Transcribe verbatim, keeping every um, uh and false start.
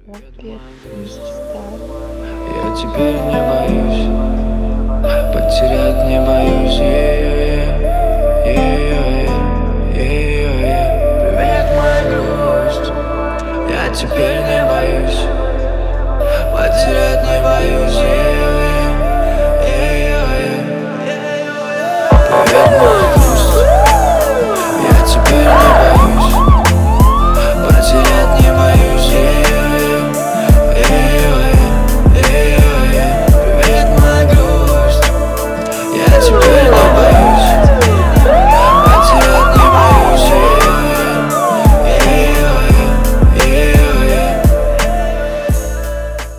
Ответ Мстар. Я теперь не боюсь, потерять не боюсь ее.